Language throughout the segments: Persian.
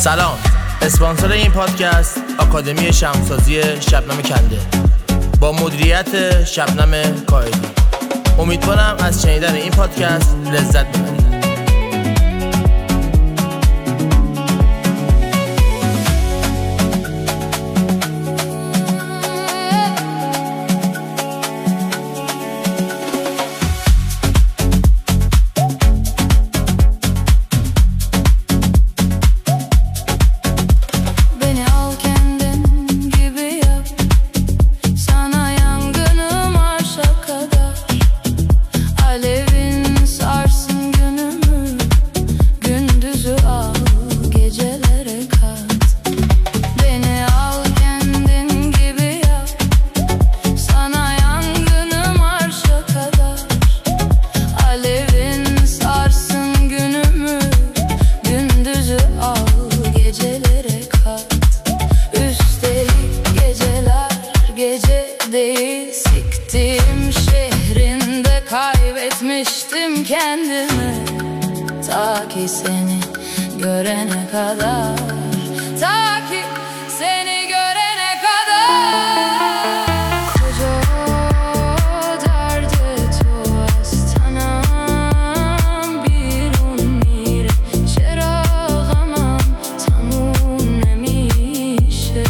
سلام، اسپانسر این پادکست آکادمی شمسازی شبنم کنده با مدیریت شبنم کائدی. امیدوارم از شنیدن این پادکست لذت ببرید. Kaybetmiştim kendimi ta ki seni görene kadar, ta ki seni görene kadar. Koca derdi tu astanam birun mire çeragamam tamun nemişe.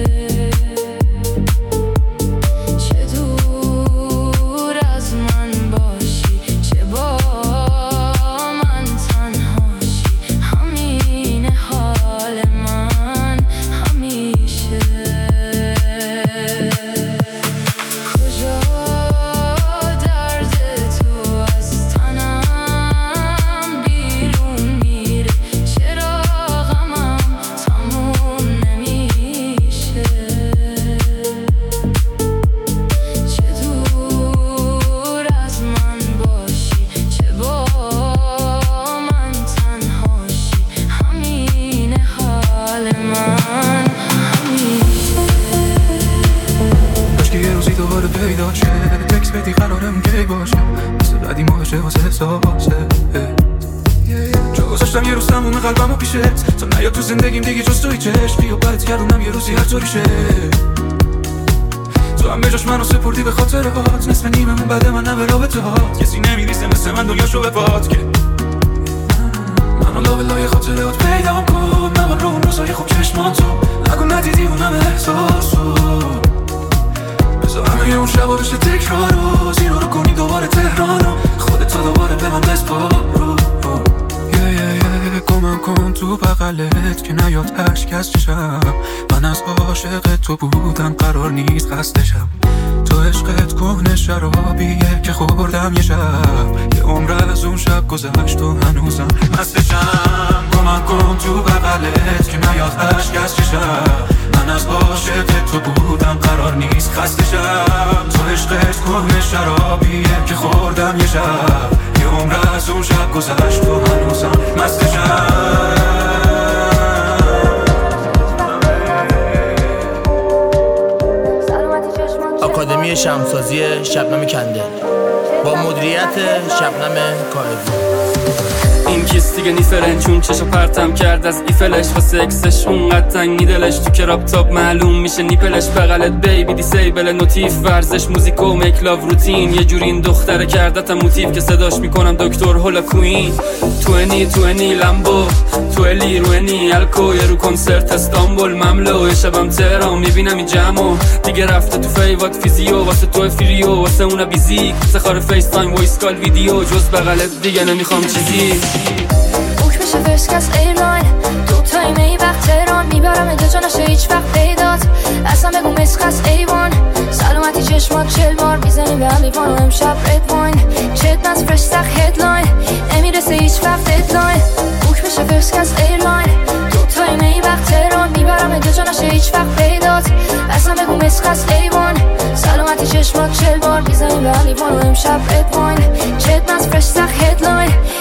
گذاشتم یه روز تموم قلبمو پیشت تا نیاد تو زندگیم دیگه جز توی چشم یا برد گردونم یه روزی هر طوری شه. تو هم بجاش منو سپردی به خاطرات، نصف نیممون بعد من نه به رابطه هات. کسی نمیریسه مثل من دنیاشو به پات که منو لابلای خاطرات پیدام کن. نبان رو اون روزای خوب چشمان تو نگو ندیدی اونم احساسو. بذار همه اون شبا بشه تکرارو، زیرو رو کنی دوباره تهرانو، خودت تا دوباره به من بسپارو. گمم کن تو بغلت که نیاد عشق از چشم. من از عاشق تو بودم قرار نیست خستشم. تو عشقت کهنه شرابیه که خوردم یه شب، یه عمر از اون شب گذشت و هنوزم مستشم. گمم کن تو بغلت که نیاد عشق از چشم. من از عاشق تو بودم قرار نیست خستشم. تو عشقت کهنه شرابیه که خوردم یه شب، یه عمر از اون شب گذشت و هنوزم مستشم. آکادمی شمسازی شبنم کنده با مدیریت شبنم کائدی. این کیس دیگه نیفرن چون چشو پرتم کرد از ایفلش واسه اکسش اونقدر تنگی دلش تو کراب تاپ معلوم میشه نیپلش. بغلت بیبی دیسیبل نوتیف ورزش موزیک و میک لاو روتین. یه جوری این دختره کردتم موتیف که صداش میکنم دکتر هولا کوین. تو انی لامبو تو الی رو انی الکو. یه رو کنسرت استانبول مملو، یه شبم تهران میبینم این جمعو. دیگه رفته تو فیوات فیزیو واسه تو فریو واسه اونا بیزیک سخار فیس تایم وایس کال ویدیو. جز بغلت دیگه نمیخوام چیزی. بوک بشه فرست کلاس ایرلاین دو تایم ای وقت تهران میبرم اینجا جا نشه هیچ وقت پیدات. اصلا بگو مسخص ایوان سلامتی چشمات 40 بار میزنیم به هم لیوان و امشب رد واین. چت نز فرش سخ هدلاین نمیرسه هیچ وقت ددلاین. بوک بشه فرست کلاس ایرلاین دو تایم ای وقت تهران میبرم اینجا جا نشه هیچ وقت پیدات. اصلا بگو مسخص ایوان سلامتی چشمات 40 بار میزنیم به هم لیوان و امشب رد واین. چت نز فرش سخ هدلاین نمیرسه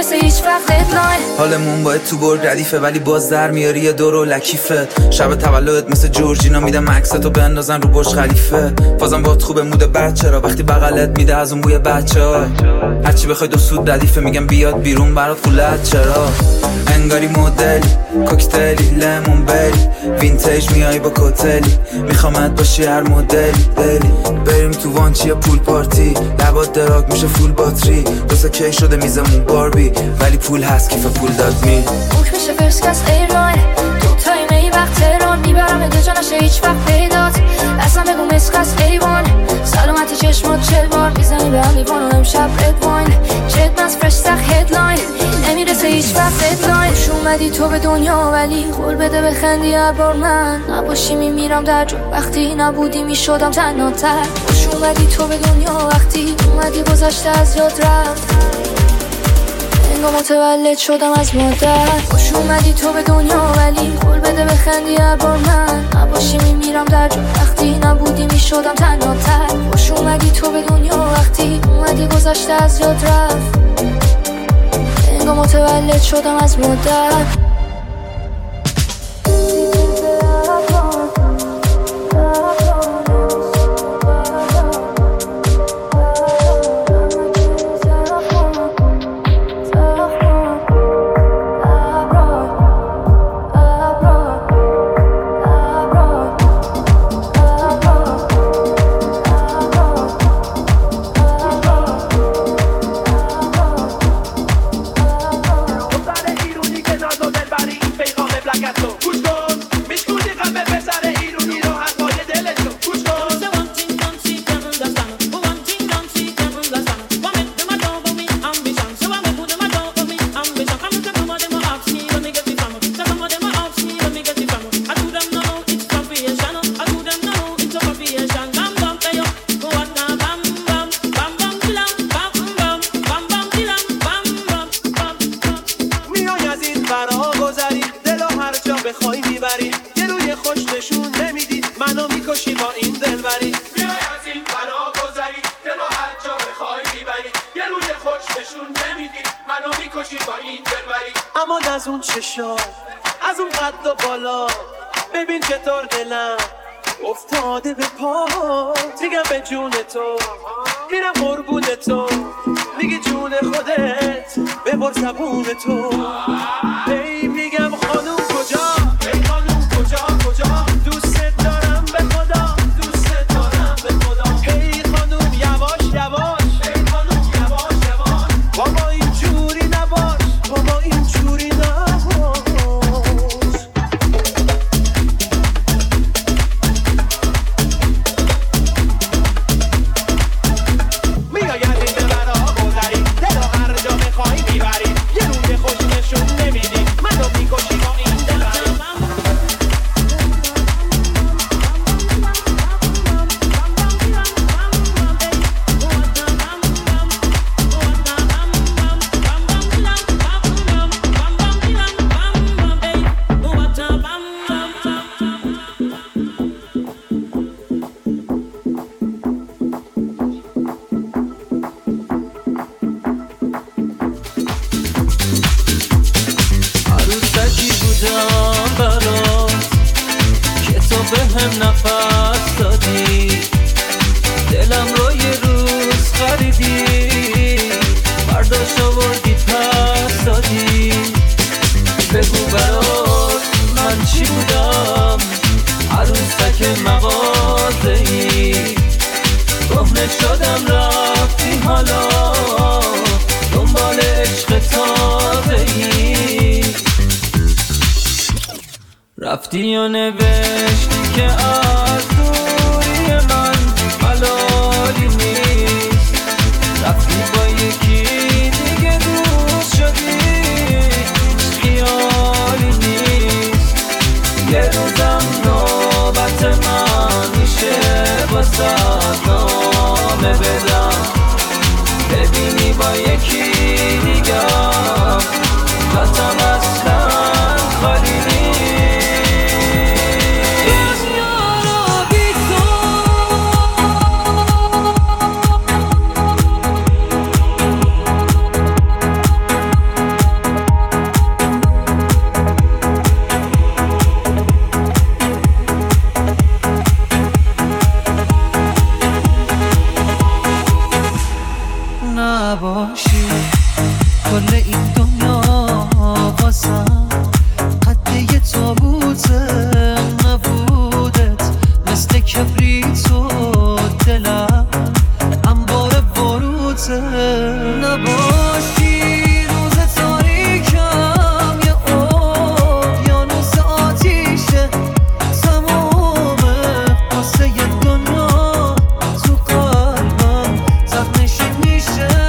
نمیرسه هیچ وقت ددلاین. حالمون باید تو برد ردیفه ولی باز در میاری یه دور و لکیفه. شب تولدت مثل جورجینا میدم عکستو بندازن رو برج خلیفه. بازم باهات خوبه مود بچه را وقتی بغلت میده از اون بوی بچه‌ها. هرچی بخوای دو سود ردیفه میگم بیاد بیرون برات فولت چرا. انگاری مدلی کوکتلی لمون بری وینتیج میای با کوتلی میخوامت باشی هر مدلی دلی. بریم تو وانچی یا پول پارتی لبات دراگ میشه فول باتری. دوستا کی شده میزمون باربی ولی پول هست کیف پول داد می بوک میشه فرست کلاس ایرلاین تو تایمه وقت تهران میبرم دو نشه هیچ وقت پیدات. اصلا بگو مسخس ایوان سلامتی چشمات 40 بار میزنی به هم لیوان و امشب رد واین. جد مز فرش سخ هدلاین نمیرسه هیچ وقت ددلاین. خوش اومدی تو به دنیا ولی قول بده بخندی هر بار من نباشی میمیرم در جو. وقتی نبودی میشدم تنها تر. خوش اومدی تو به دنیا وقتی اومدی گذشته از یاد رفت انگار متولد شدم از مادر. خوش اومدی تو به دنیا ولی قول بده بخندی هر بار من نباشی میمیرم در جو. وقتی نبودی میشدم تنها تر. خوش اومدی تو به دنیا وقتی اومدی گذشته از یاد رفت انگار متولد شدم از مادر. از اون چشام از اون قد و بالا ببین چطور دلم افتاده به پا. میگم به جون تو میرم قربون تو میگی جون خودت ببر زبون تو. ای میگم خانوم کجا ای خانوم کجا کجا دوست دارم به خدا دوست دارم به خدا. ای خانوم یواش یواش ای خانوم یواش یواش بابا اینجوری نباش بابا اینجوری نباش. رفتی و نوشتی که از دوری من ملالی نیست. رفتی با یکی دیگه دوست شدی خیالی نیست. یه روزم نوبت من میشه واسه نامه بدم ببینی با یکی دیگه خطم اصلا خالی نیست. کل این دنیا واسم قد یه تابوته نبودت مثل کبریت و دلم انبار باروته نباشی روز تاریکم یه اقیانوس آتیشه تمامه واسه یه دنیا تو قلبم زد نشین میشه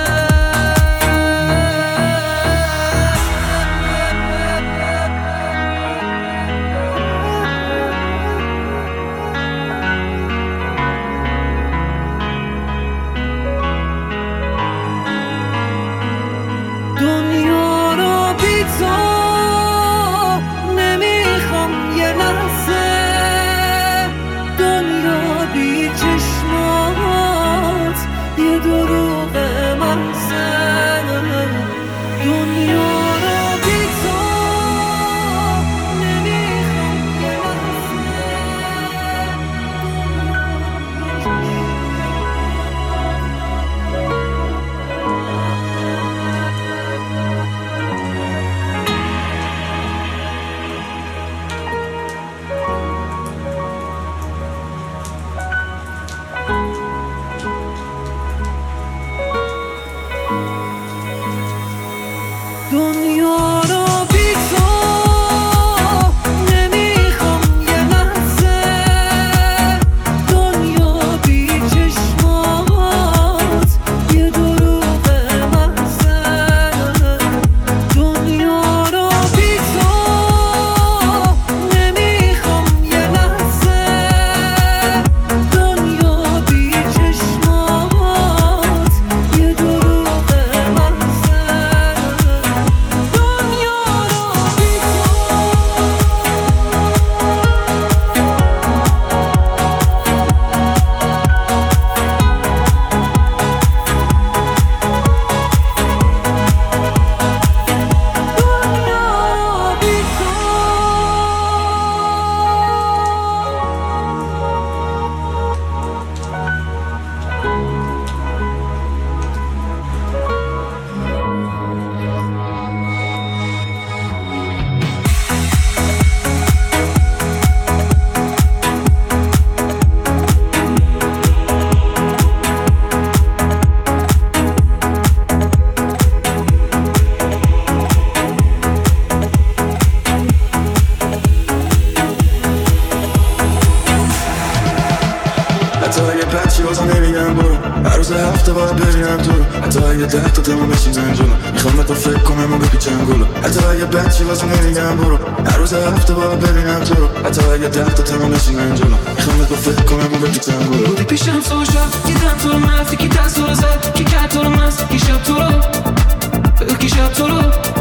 دنیا رو بی تو نمیخوام یه لحظه دنیا بی چشمات یه دروغ محضه دنیا رو بی تو نمیخوام یه دنیا رو بی تو نمیخوام یه لحظه دنیا بی چشمات یه دروغ محضه دنیا رو بی تو نمیخوام یه لحظه دنیا بی چشمات یه دروغ محضه حتی اگه بچی بازم نمیگم برو هر روز هفته باید ببینم تو رو حتی اگه 10 تا تمام بشیم زن جلو میخوام به تو فکر کنم و بپیچم گلو حتی اگه بچی بازم نمیگم برو هر روز هفته باید ببینم تو رو حتی اگه 10 تا تمام بشیم زن جلو میخوام به تو فکر کنم و بپیچم گلو بودی پیشم سو شب دیدم تو رو مفتی کی دست رو زد کی کرد تو رو مست کی شب تو رو کی شب تو رو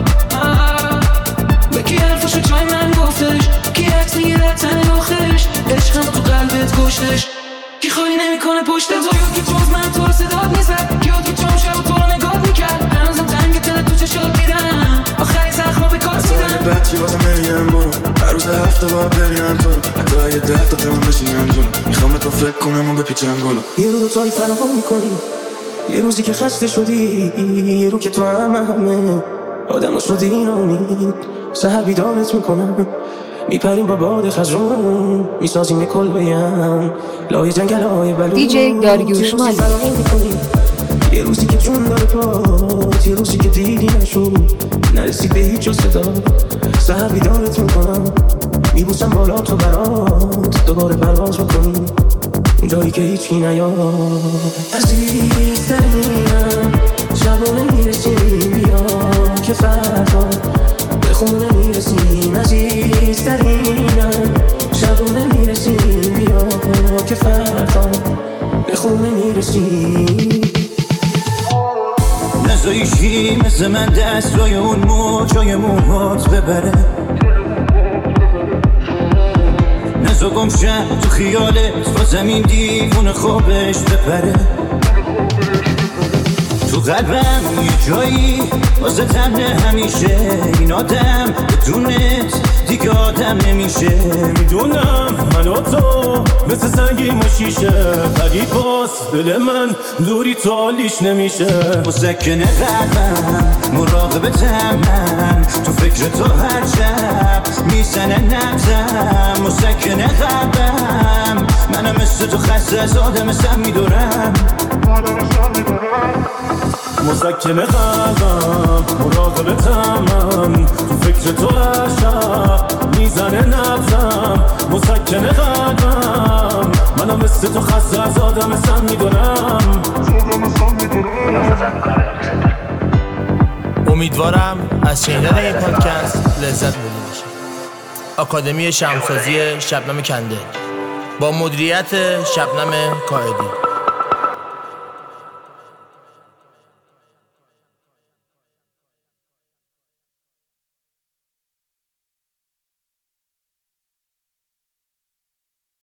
به کی حرفشو جای من گفتش کی عکس میگیره تن آخرش عشقم تو قلبت کشتش کی خواهی نمیکنه پشت تو یاد که جز من تو رو صدات میزد یاد که چون شب تو رو نگاه میکرد هنوزم تنگ تنه تو چشات دیدم آخری زخمو به کار حتی اگه بچی بازم نمیگم برو هر روز هفته باید ببینم تو رو حتی اگه 10 تا تمام بشیم جلو میخوام به تو فکر کنم و بپیچم گلو یه رو دوتایی فراهم میکنی یه روزی که خسته شدی یه رو که تو همه آدم شدی نامید سهر بیدارت میکنم میپریم با باد خزرون میسازیم یه کل بیم لای جنگل های بلون دیجی داریوش مالی یه روزی که جون داره پات یه روزی که دیدی نشد نرسی به هیچ جز صدا سهر بیدارت میکنم میبوسم بالا تو برات دوباره پرواز میکنی اون جایی که هیچی نیاد عزیزترینم شبونه میرسیم بیا که فردا به خونه میرسیم عزیزترینم شبونه میرسیم بیا که فردا به خونه میرسیم نزایشی مثل من دست روی اون موجای موهات ببره نزا گمشن تو خیالت با زمین دیوون خوابش بپره تو قلبم یه جایی واسه تنه همیشه این آدم بدونت دیگه آدم نمیشه. میدونم من و تو مثل سنگیم و شیشه ولی باز دل من دوری تو حالیش نمیشه. مسکن قلبم مراقبتم من تو فکر تو هر شب میزنه نبزم. مسکن قلبم منم مثل تو خسته از آدم سم میدورم. مسکن قلبم مراقبتم من تو فکر تو هر شب میزنه نبزم. مسکن قلبم منم مثل تو خسته از آدم سم میدونم. امیدوارم از شنیدن این پادکست لذت برده باشید. آکادمی شمسازی شبنم کنده با مدیریت شبنم کائدی.